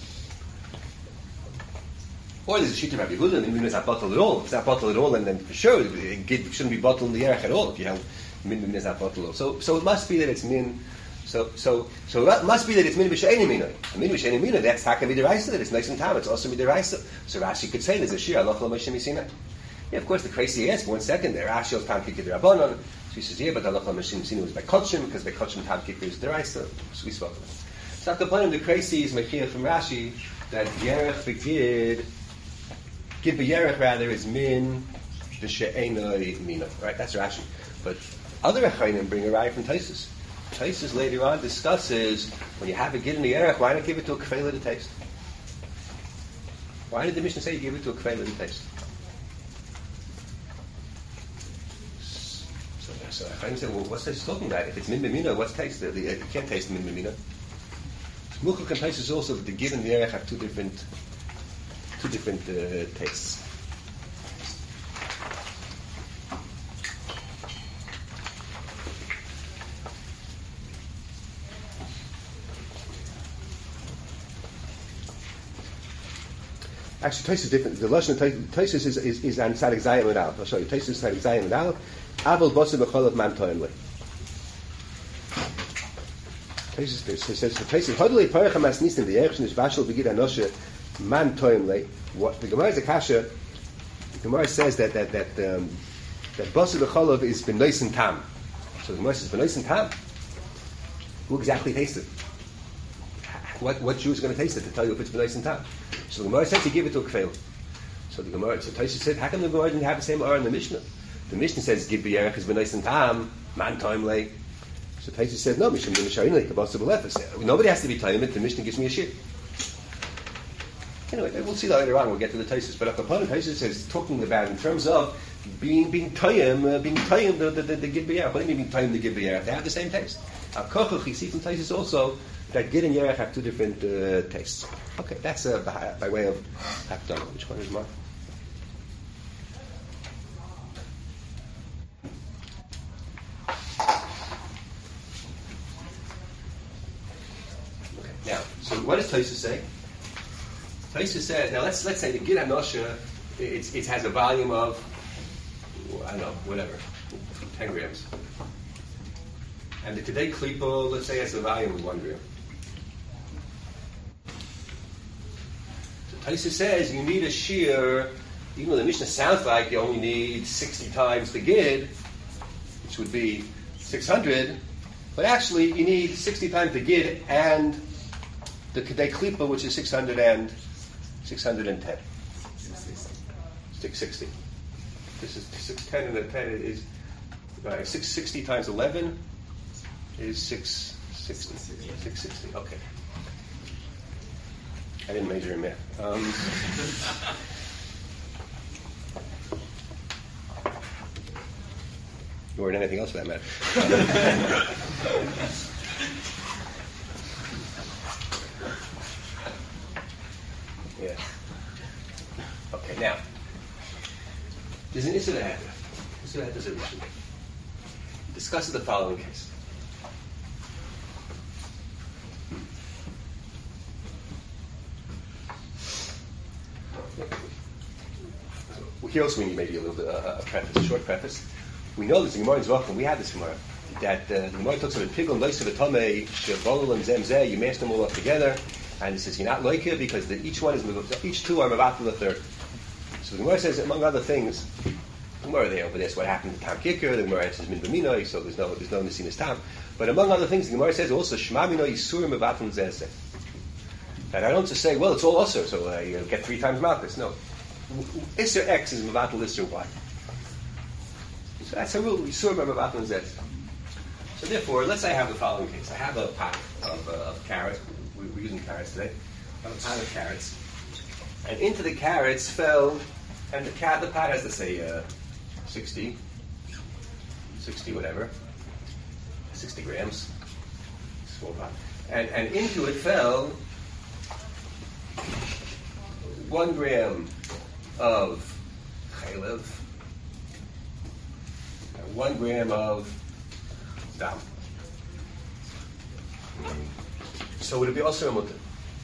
Or there's a sheet of Rabbi Yehuda, and min is not bottled at all. If it's not bottled at all, and then for sure it shouldn't be bottled in the erech at all if you have min min is not bottled at all. So, so it must be that it's min So, so, so it must be that it's min b'she'eni minoi. A min b'she'eni minoi, that's taka midiraisa, that it's nice and tam, it's also midiraisa. So Rashi could say there's a shir, aloch lo Moshe Misina. Yeah, of course, the crazy asks, one second there, Rashi is tam kikid rabbanon. So he says, yeah, but aloch lo Moshe Misina was by kotshim, because by kotshim tam kikid is deraisa. So we spoke about it. So after the crazy is mechir from Rashi, that yerech v'gid, gid b'yerech rather, is min b'she'enoi minoi. Right, that's Rashi. But other Echainim bring a raya from Taisus. Taisus later on discusses when you have a gid in the erech, why not give it to a kfeila to taste? Why did the Mishnah say you give it to a kfeila to taste? So, so Echainim say, well, what's Taisus talking about? If it's min b'mina, what's taste? The, the, you can't taste min b'mina. Muchuk and Taisus also the gid and the erech have two different, two different uh, tastes. Actually, Taisus is different. The lashon Taisus is is, is on Tzadik Zayin and Aleph. I'll show you. Taisus is Tzadik Zayin and Aleph. Aval Bosa B'Cholav Man Toimle. Taisus says Taisus Hodlei Parach Hamas Nisim the Erech Shnish Vashel Begid Anoshe Man Toimle. What the Gemara is a kasha. The Gemara says that that that um, that Bosa B'Cholav is B'Nois and Tam. So the Gemara says B'Nois and Tam. Who exactly tasted? What what Jew is going to taste it to tell you if it's B'Nois and Tam? So the Gemara said to give it to a kfeil. So the Gemara, so Taisha said, how come the Gemara didn't have the same R in the Mishnah? The Mishnah says, "Gid b'yerech is b'nais and tam, man time lay." So Taisha said, "No, Mishnah b'nishayin like the boss of B'lefes. Nobody has to be time it. The Mishnah gives me a shir." Anyway, we'll see that later on. We'll get to the Taisha. But upon Taisha says, talking about in terms of being being tayim, uh, being tayim the the, the, the gid b'yerech. What do you mean being tayim the gid b'yerech? They have the same taste. Akochuch, you see from Taisha also that gid and yerech have two different uh, tastes. Okay, that's uh, by, by way of hakdama. Which one is mine? Okay, now, so what does Taisha say? Taisha says, now let's let's say the gid hanosha, it's it has a volume of, I don't know, whatever, ten grams, and the today klipa, let's say, has a volume of one gram. Taisa says you need a shear, even though the Mishnah sounds like you only need sixty times the gid, which would be six hundred, but actually you need sixty times the gid and the kedei klipa, which is six hundred and six hundred and ten. six sixty. This is six ten and a ten is uh, six sixty times eleven is six sixty. Six sixty. Okay. I didn't major in math. Um, or in anything else for that matter. Yeah. Okay, now, there's an issue that happened. Issue that there's an issue. It discusses the following case. Here also we need maybe a little bit uh, a preface, a short preface. We know this in Gemara in Zvachim, we had this Gemara, that uh, the Gemara talks about Pigel, Loisa, V'tomei, Shevolol, and Zemzeh, you mash them all up together, and it says you're not like it because the, each one is, each two are Mavatul the third. So the Gemara says, among other things, the Gemara there over this, what happened to Tam Kicker, the Gemara says Min B'minoi, so there's no, there's no Nesinas Tam. But among other things, the Gemara says also, Shema Minoi Yisur Mavatul Zezeh. And I don't just say, well, it's all Osir, so uh, you get three times Malchus. No. Isser X is Mavatul Isser Y. So that's a rule. Yisur Mavatul Zezeh. So therefore, let's say I have the following case. I have a pot of, uh, of carrots. We, we're using carrots today. I have a pot of carrots. And into the carrots fell, and the, cat, the pot has, let's say, uh, sixty, sixty whatever, sixty grams. Small pot. And, and into it fell one gram of chaylev, and one gram of dam. So would it be also a mutter?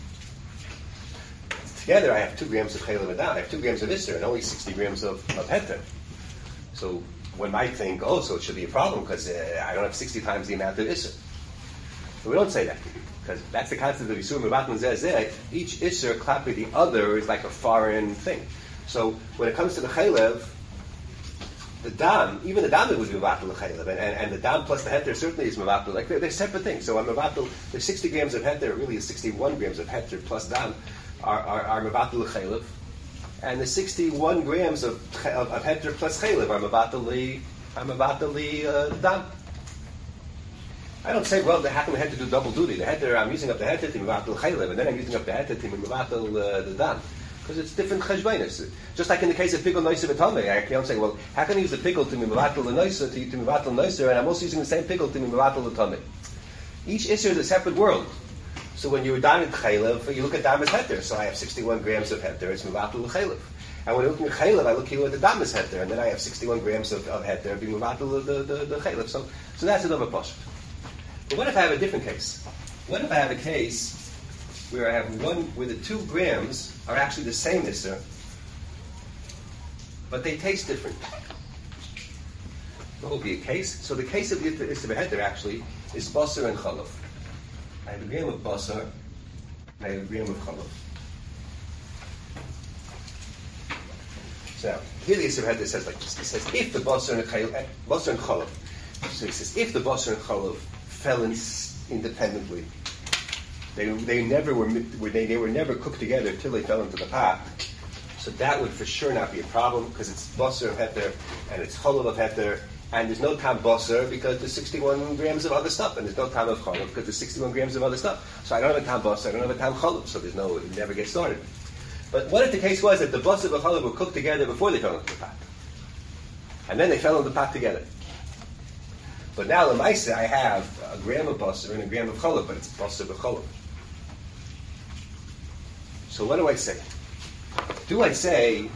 Together I have two grams of chaylev and dam. I have two grams of isser and only sixty grams of, of heter. So one might think, oh, so it should be a problem because uh, I don't have sixty times the amount of isser. But we don't say that, because that's the concept of Yisur Mevatel Zeh Zeh. Each Isser klapi the other is like a foreign thing. So when it comes to the Chaylev, the Dam, even the Dam would be Mevatel the Chaylev, and, and, and the Dam plus the Heter certainly is Mevatel. Like they're, they're separate things. So on Mevatel, there's sixty grams of Heter, really is sixty-one grams of Heter plus Dam are, are, are Mevatel the Chaylev. And the sixty-one grams of, of, of Heter plus Chaylev are Mevatel the, are Mevatel the uh, Dam. I don't say, well, how come I had to do double duty? The heter, I'm using up the heter to Mevatel Chaylev, and then I'm using up the heter to Mevatel uh, the Dam. Because it's different cheshbainis. Just like in the case of Pigel Noiser V'Tamei, I don't say, well, how can I use the Pigel to Mevatel the Noiser, to, to Mevatel Noiser, and I'm also using the same Pigel to Mevatel the Tamei. Each Isser is a separate world. So when you're down in Chaylev, you look at Dam as heter. So I have sixty-one grams of heter, it's Mevatel the Chaylev. And when I look at Chaylev, I look here at the Dam as heter, and then I have sixty-one grams of, of heter, being Mevatel the, the, the Chaylev. So, so that's another posh. But what if I have a different case? What if I have a case where I have one, where the two grams are actually the same Isser, but they taste different? What will be a case? So the case of the Isser Beheter actually is Basar and Chalav. I have a gram of Basar, and I have a gram of Chalav. So now, here the Isser Beheter says like this. It says, if the Basar and Basar and Chalav, so he says, if the Basar and Chalav fell in independently. They they never were they, they were never cooked together till they fell into the pot. So that would for sure not be a problem because it's basar of heter and it's cholav of heter, and there's no tam basar because there's sixty-one grams of other stuff, and there's no tam of cholav because there's sixty-one grams of other stuff. So I don't have a tam basar, I don't have a tam cholav, so there's no it never gets started. But what if the case was that the basar and cholav were cooked together before they fell into the pot, and then they fell into the pot together? But now, l'maisa, I have a gram of basar and a gram of cholav, but it's basar b'cholav. So what do I say? Do I say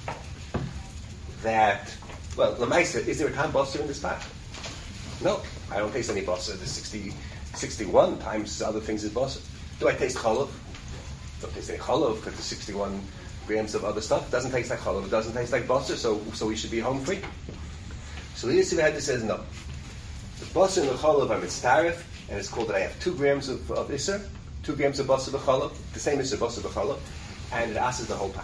that, well, l'maisa, is there a time basar in this pot? No, I don't taste any basar. The sixty, sixty-one times other things is basar. Do I taste cholav? Don't taste any cholav because the sixty-one grams of other stuff doesn't taste like cholav. It doesn't taste like basar, so so we should be home free. So the Yisur Beheter says no. The basar and the cholav are mitztaref, and it's called that I have two grams of, of Isser, two grams of basar b'cholav, the same Isser basar b'cholav, and it asks the whole pot.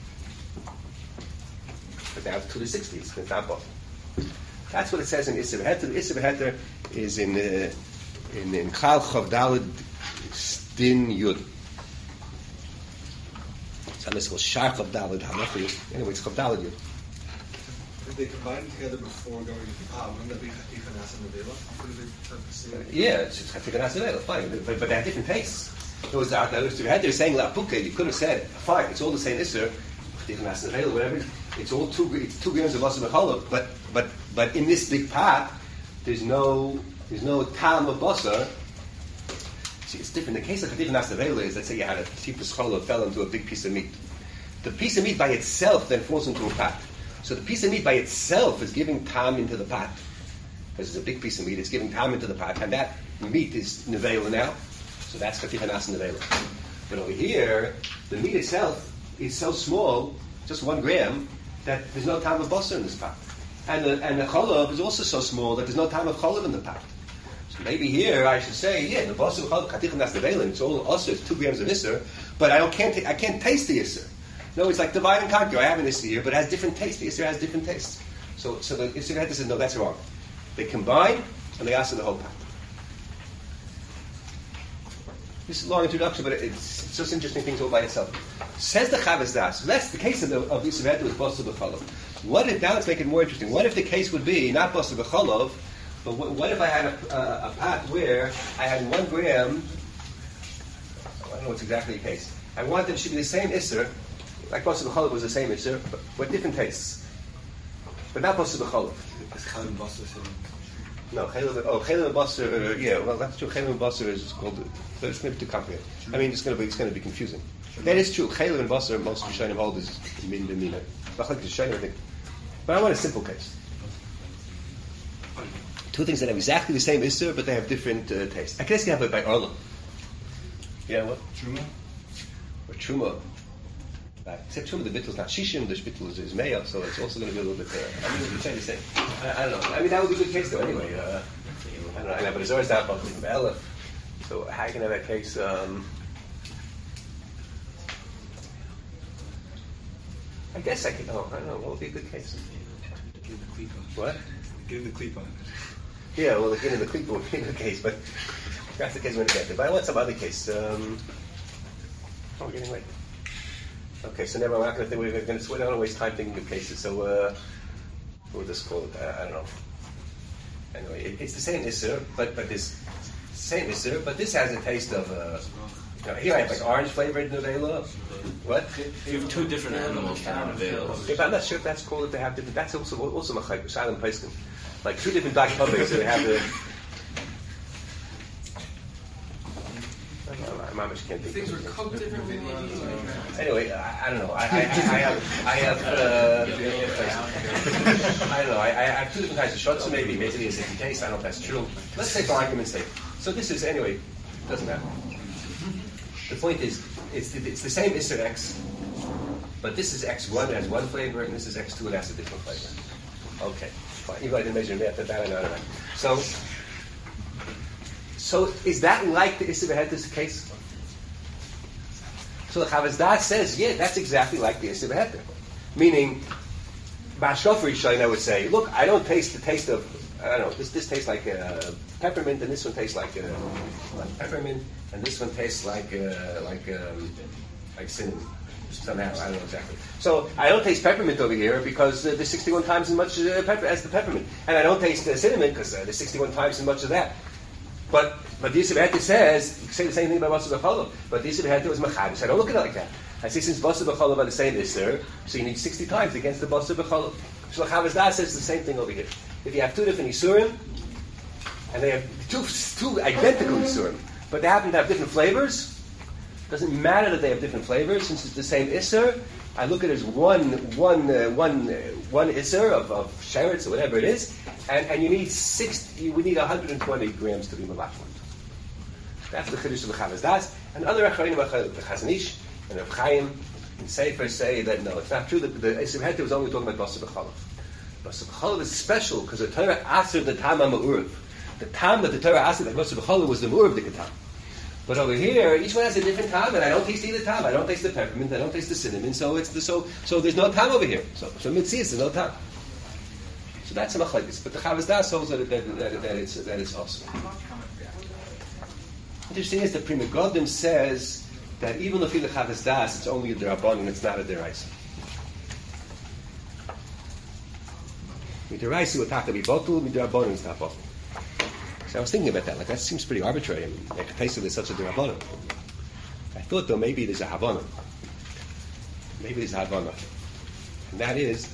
But now it's two to sixty, it's not basar. That's what it says in Yisur Beheter. The Yisur Beheter is in uh, in in Chal Chav Daled Din Yud. So this was Shar Chav Daled Halacha. Anyway, it's Chav Daled Yud. If they combine together before going into the pot, wouldn't that be Chaticha Nasa Nevela? Yeah, it's just Chaticha Nasa Nevela, fine. But, but they have different tastes. It was the They're saying La Puke, you could have said, fine, it's all the same Isser, Chaticha Nasa Nevela, whatever. It's all two, it's two grams of basar b'cholav, but but but in this big pot, there's no there's no tam of basar. See, it's different. The case of Chaticha Nasa Nevela is, let's say you had a tipus cholav fell into a big piece of meat. The piece of meat by itself then falls into a pot. So the piece of meat by itself is giving tam into the pot. Because it's a big piece of meat, it's giving tam into the pot, and that meat is nevela now. So that's Chaticha Nasa Nevela. But over here, the meat itself is so small, just one gram, that there's no tam of basar in this pot. And the, and the cholav is also so small that there's no tam of cholav in the pot. So maybe here I should say, yeah, the basar cholav, Chaticha Nasa Nevela, it's all also it's two grams of Isser, but I don't can't I can't taste the Isser. No, it's like divide and conquer. I have an Isser here, but it has different tastes. The Isser has different tastes. So, so the Yisur Beheter says, no, that's wrong. They combine, and they ask the whole pot. This is a long introduction, but it's, it's just interesting things all by itself. Says the Chavaz Das. So that's the case of the of Yisur Beheter with basar b'cholav. What if, now let's make it more interesting. What if the case would be, not basar b'cholav, but what, what if I had a, a, a pot where I had one gram, I don't know what's exactly the case. I wanted it should be the same Isser, like basar b'cholav was the same Isser, but with different tastes. But not basar b'cholav. Is Chaylev and basar the same? No, Chaylev, oh, Chaylev and basar, uh, yeah, well, that's true. Chaylev and basar is called, but it's maybe too complicated. I mean, it's going to be, it's going to be confusing. That is true. Chaylev and basar, most Rishonim hold is min b'mina. Not like the Rishonim, I think. But I want a simple case. Two things that have exactly the same Isser, but they have different uh, tastes. I guess you have it by Arla. Yeah, what? Truma? Or Truma. Uh, except Truma, the bittul is not Shishim, the bittul is, is Meya, so it's also going to be a little bit there. Uh, I mean, you're trying to say. I, I don't know. I mean, that would be a good case, though, anyway. Uh, I don't know. I know, but it's always that about the Elef. So how can I have that case? Um, I guess I could. Oh, I don't know. What would be a good case? Give the klipa. What? Give the klipa. Yeah, well, again, in the klipa would be the case, but that's the case we're going to get to. But I want some other case. Um, oh, we're getting late. Okay, so never mind. We're going to. We're going to. We don't want to waste time thinking of cases. So uh, we'll just call it. Uh, I don't know. Anyway, it, it's the same issur, but but this same issur, but this has a taste of. Uh, you know, here I have like orange flavored nevela. What? You have two different animals that are available. If I'm not sure if that's called. If they have different. That's also also machayk silent place. Like two different dark publics, so they have the. I don't know, my mamish can't think. Things were cooked differently. Anyway, I, I don't know. I, I, I have, I have, uh, I don't know. I, I have two different kinds of shots. So maybe, maybe it's a case. I don't know if that's true. Let's say for argument's sake. So this is anyway. Doesn't matter. The point is, it's the, it's the same Isser X, but this is X one, it has one flavor, and this is X two, it has a different flavor. Okay, fine. Even though I didn't measure that, that I know that. So, so is that like the Isser Behetis case? So the Chavazdah says, yeah, that's exactly like the Isser Behetis. Meaning, Bashkofar Yishayin, I would say, look, I don't taste the taste of, I don't know, this this tastes like uh, peppermint, and this one tastes like, uh, like peppermint, and this one tastes like uh, like um, like cinnamon. Somehow, I don't know exactly. So I don't taste peppermint over here because uh, there's sixty-one times as much uh, pepper as the peppermint, and I don't taste uh, cinnamon because uh, there's sixty-one times as much of that. But but the Yisrael Behetis says, you say the same thing about Basar B'Chalav, but the Yisrael Behetis was Machadish. I don't look at it like that. I say since Basar B'Chalav are the same Isser, so you need sixty times against the Basar B'Chalav. So Chavazdah says the same thing over here. If you have two different Isurim, and they have two, two identical Isurim, but they happen to have different flavors, doesn't matter that they have different flavors, since it's the same Isser, I look at it as one, one, uh, one, uh, one Isser of, of sheretz or whatever it is, and, and you need six, you would need one hundred twenty grams to be malachman. That's the Chiddush of the Chavazdas. And other Acharonim, the Chazon Ish and Rav Chaim and Sefer say that no, it's not true. That the Isser Behetis was only talking about Basar B'Chalav. Basar B'Chalav is special because the Torah asked the Tam HaMa'urav. The Tam that the Torah asked that Basar B'Chalav was the Ma'urav Dikatam. But over here, each one has a different Tam, and I don't taste either Tam. I don't taste the peppermint. I don't taste the cinnamon. So it's the, so so there's no Tam over here. So so Mitzias, there's no Tam. So that's a machlekes. But the Chavazdah holds that, that, that, that it's that it's awesome. Interesting is the Pri Megadim says that even though the Chavazdah it's only a derabban and it's not a deraisa. Midiraisa would have to be bottled. Midirabban is not bottled. So I was thinking about that. Like that seems pretty arbitrary. I mean, like a taste of this such a derabban. I thought though maybe there's a havana. Maybe there's a havana, and that is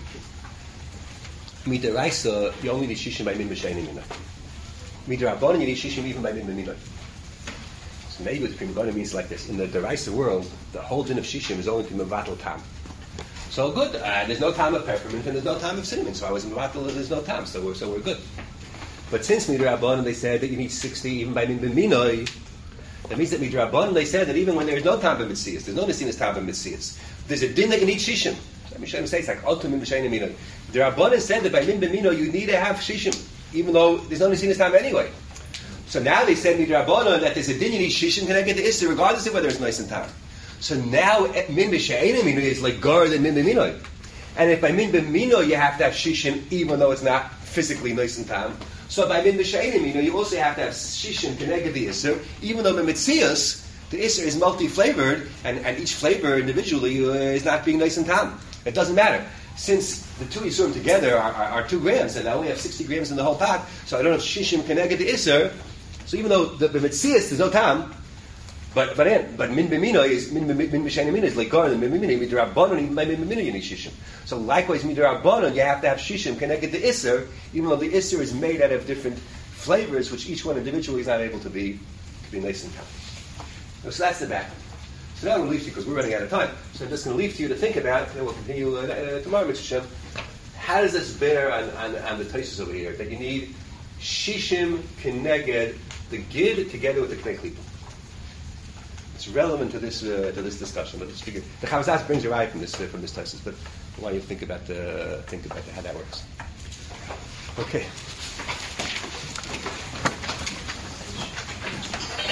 midiraisa. You only need shishim by min b'sheinim minah. Midirabban you need shishim even by min b'minah. So maybe what the Pri Megadim means like this: in the deraisa world, the whole din of shishim is only to mevatel tam. So good. Uh, there's no time of peppermint and there's no time of cinnamon. So I was in mevatel. There's no time. So we're so we're good. But since midrabanan they said that you need sixty even by min b'minoi, that means that midrabanan they said that even when there's no time of mitzias, there's no nesinas time of mitzias, there's a din that you need shishim. Let me show you say it's like ultim min b'sheinim minoi. The Rabbanan said that by min b'minoi you need to have shishim, even though there's no nesinas time anyway. So now they said midrabanan that there's a din you need shishim can I get the issur regardless of whether it's nice and time. So now min b'sheinim minoi is like gar than min b'minoi. And if by min b'minoi you have to have shishim even though it's not physically nice and time. So by min b'sheinim, you know, you also have to have shishim keneged the isser, even though the mitzias, the isser is multi-flavored, and, and each flavor individually uh, is not being nice and tam. It doesn't matter. Since the two isurim together are, are, are two grams, and I only have sixty grams in the whole pot, so I don't have shishim keneged the isser, so even though the, the mitzias, there's no tam, but but in, but min b'mino is min b'sheinim is like gar, and min b'mino midrabanan, even by min b'mino you need shishim. So likewise, midrabanan, you have to have shishim connected to isser, even though the isser is made out of different flavors, which each one individually is not able to be to be nice and time. So that's the background. So now I'm going to leave to you because we're running out of time. So I'm just going to leave to you to think about, and we'll continue uh, uh, tomorrow, Mister Shem. How does this bear on, on, on the Tosfos over here? That you need shishim connected the gid together with the knei klipa. It's relevant to this uh, to this discussion, but just figure the Chavazdas brings you right from this uh, from this Tosfos. But why you think about the think about the, how that works? Okay.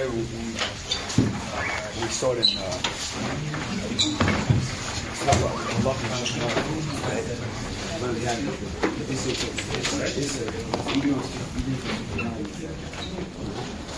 Hey, we, we, we saw it in uh,